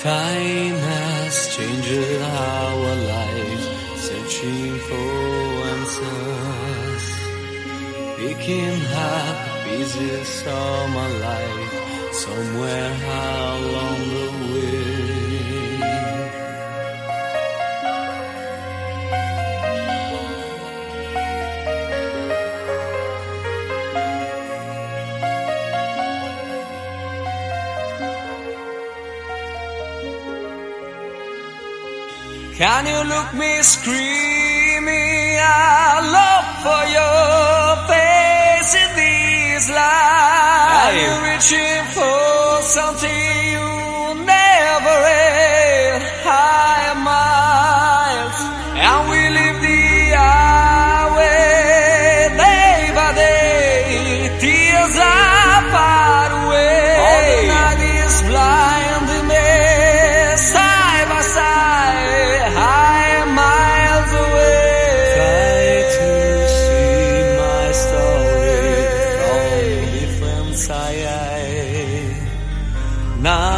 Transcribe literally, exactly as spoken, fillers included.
Time has changed our life, searching for answers, picking up pieces of my life somewhere along the way. Can you look me screaming out loud for your face in this life? Are you reaching for something you never had? Higher miles, and we live the highway day by day. Tears are far away. All the night is blinding me, side by side. High miles away. Try to see my story from different side. Now